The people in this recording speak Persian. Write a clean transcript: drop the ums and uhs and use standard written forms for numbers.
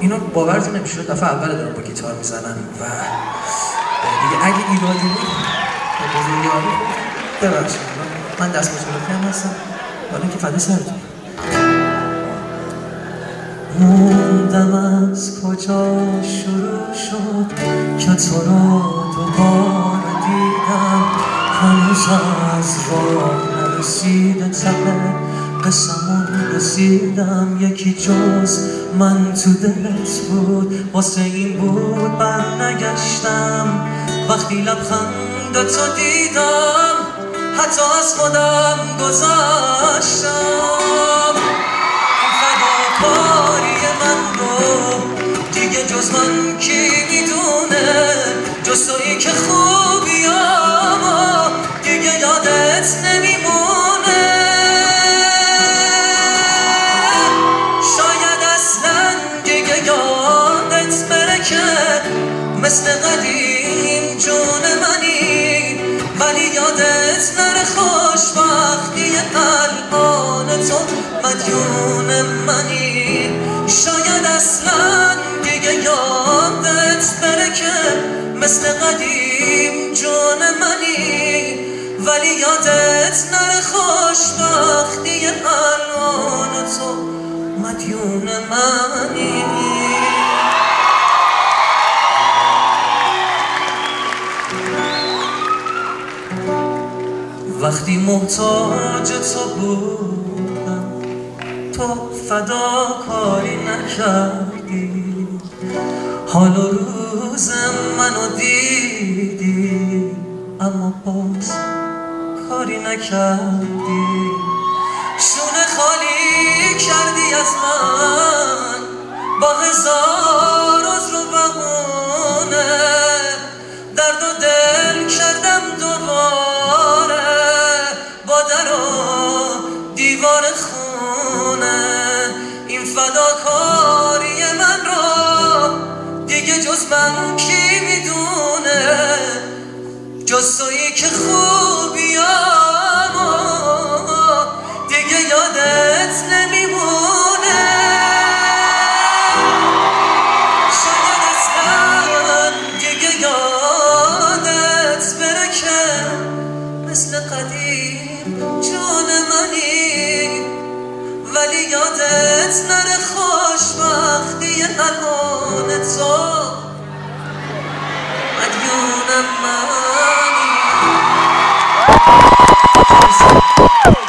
اینو باورتون نمیشه دفعه اول دارم با گیتار میزنم و دیگه اگه ایرادی بود به بزرگواری ببخشید من دست بزرگی هم هستم حالا که فدا سرتون موندم از کجا شروع شد که تو رو دوباره دیدم هنوز از راه نرسیده ته قسمون رسیدم یکی جز من تو دلت بود واسه این بود بر نگشتم وقتی لبخندتو دیدم حتی از خودم گذاشتم این فداکاری من رو دیگه جز من کی میدونه جز تویی که خوبیامو دیگه یادت نمیمونه شاید اصلا دیگه یادت بره که مثل قدیم جون منی ولی یادت نره خوشبختی الان تو مدیون منی شاید اصلا دیگه یادت بره که مثل قدیم جون منی ولی یادت نره خوشبختی الان تو مدیون منی وقتی محتاج تو بودم تو فداکاری نکردی حال و روز منو دیدی اما باز کاری نکردی شونه خالی کردی از من با هزار عذر و بهونه درد و دل کردم دوباره با در و دیوار خونه این فداکاری من رو دیگه جز من کی میدونه جز تویی که خوبیامو دیگه یادت نمیمونه شاید اصلا دیگه یادت بره که مثل قدیم جون منی ولی یادت نره خوشبختی الان تو مدیون منی